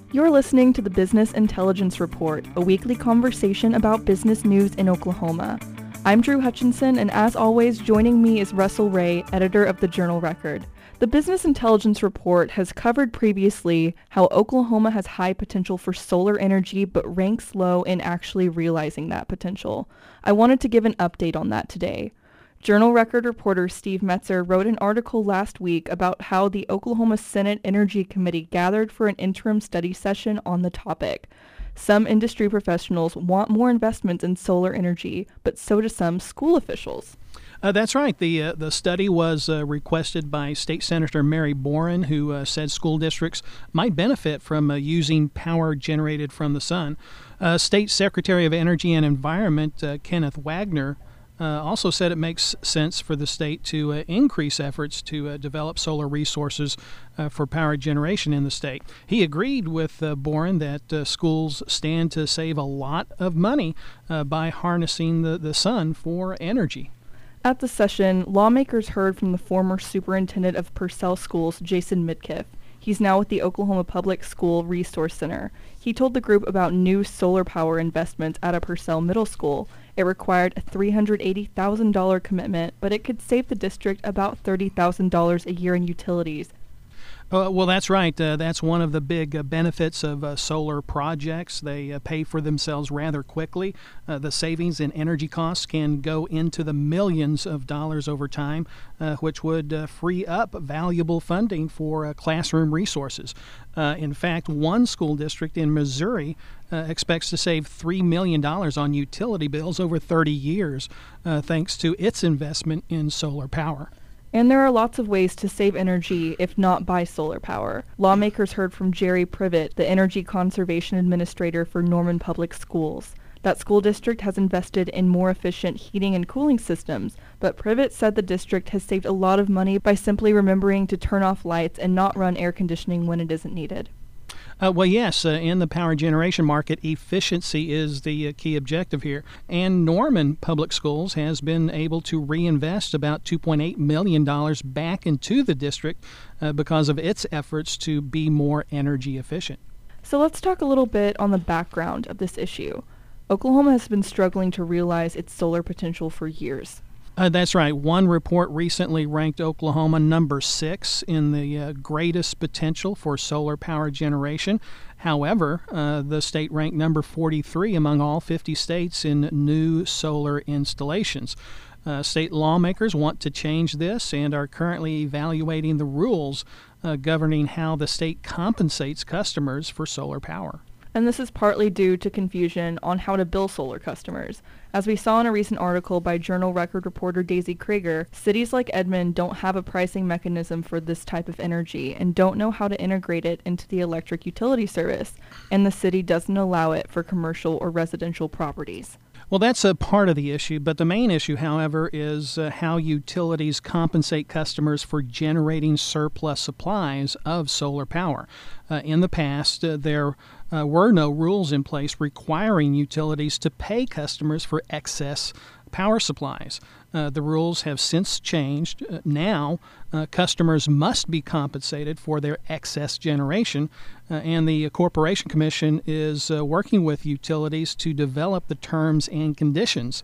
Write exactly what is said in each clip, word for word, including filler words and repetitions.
You're listening to the Business Intelligence Report, a weekly conversation about business news in Oklahoma. I'm Drew Hutchinson, and as always, joining me is Russell Ray, editor of the Journal Record. The Business Intelligence Report has covered previously how Oklahoma has high potential for solar energy but ranks low in actually realizing that potential. I wanted to give an update on that today. Journal Record reporter Steve Metzer wrote an article last week about how the Oklahoma Senate Energy Committee gathered for an interim study session on the topic. Some industry professionals want more investments in solar energy, but so do some school officials. Uh, that's right. The uh, the study was uh, requested by State Senator Mary Boren, who uh, said school districts might benefit from uh, using power generated from the sun. Uh, State Secretary of Energy and Environment uh, Kenneth Wagner uh, also said it makes sense for the state to uh, increase efforts to uh, develop solar resources uh, for power generation in the state. He agreed with uh, Boren that uh, schools stand to save a lot of money uh, by harnessing the, the sun for energy. At the session, lawmakers heard from the former superintendent of Purcell Schools, Jason Midkiff. He's now with the Oklahoma Public School Resource Center. He told the group about new solar power investments at a Purcell middle school. It required a three hundred eighty thousand dollars commitment, but it could save the district about thirty thousand dollars a year in utilities. Uh, well, that's right. Uh, that's one of the big uh, benefits of uh, solar projects. They uh, pay for themselves rather quickly. Uh, the savings in energy costs can go into the millions of dollars over time, uh, which would uh, free up valuable funding for uh, classroom resources. Uh, in fact, one school district in Missouri uh, expects to save three million dollars on utility bills over thirty years, uh, thanks to its investment in solar power. And there are lots of ways to save energy if not by solar power. Lawmakers heard from Jerry Privet, the Energy Conservation Administrator for Norman Public Schools. That school district has invested in more efficient heating and cooling systems, but Privet said the district has saved a lot of money by simply remembering to turn off lights and not run air conditioning when it isn't needed. Uh, well, yes, uh, in the power generation market, efficiency is the uh, key objective here. And Norman Public Schools has been able to reinvest about two point eight million dollars back into the district uh, because of its efforts to be more energy efficient. So let's talk a little bit on the background of this issue. Oklahoma has been struggling to realize its solar potential for years. Uh, that's right. One report recently ranked Oklahoma number six in the uh, greatest potential for solar power generation. However, uh, the state ranked number forty-three among all fifty states in new solar installations. Uh, state lawmakers want to change this and are currently evaluating the rules uh, governing how the state compensates customers for solar power. And this is partly due to confusion on how to bill solar customers. As we saw in a recent article by Journal Record reporter Daisy Krieger, cities like Edmond don't have a pricing mechanism for this type of energy and don't know how to integrate it into the electric utility service, and the city doesn't allow it for commercial or residential properties. Well, that's a part of the issue, but the main issue, however, is uh, how utilities compensate customers for generating surplus supplies of solar power. Uh, in the past, uh, there uh, were no rules in place requiring utilities to pay customers for excess power supplies. Uh, the rules have since changed. Uh, now, uh, customers must be compensated for their excess generation, uh, and the Corporation Commission is uh, working with utilities to develop the terms and conditions.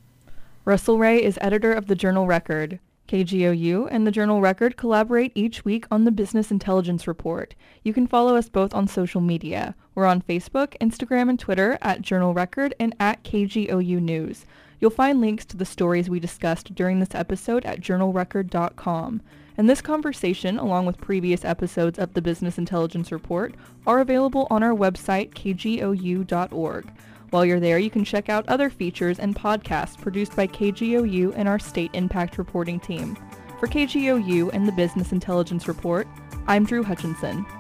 Russell Ray is editor of the Journal Record. K G O U and the Journal Record collaborate each week on the Business Intelligence Report. You can follow us both on social media. We're on Facebook, Instagram, and Twitter at Journal Record and at K G O U News. You'll find links to the stories we discussed during this episode at journal record dot com. And this conversation, along with previous episodes of the Business Intelligence Report, are available on our website, k g o u dot org. While you're there, you can check out other features and podcasts produced by K G O U and our State Impact Reporting team. For K G O U and the Business Intelligence Report, I'm Drew Hutchinson.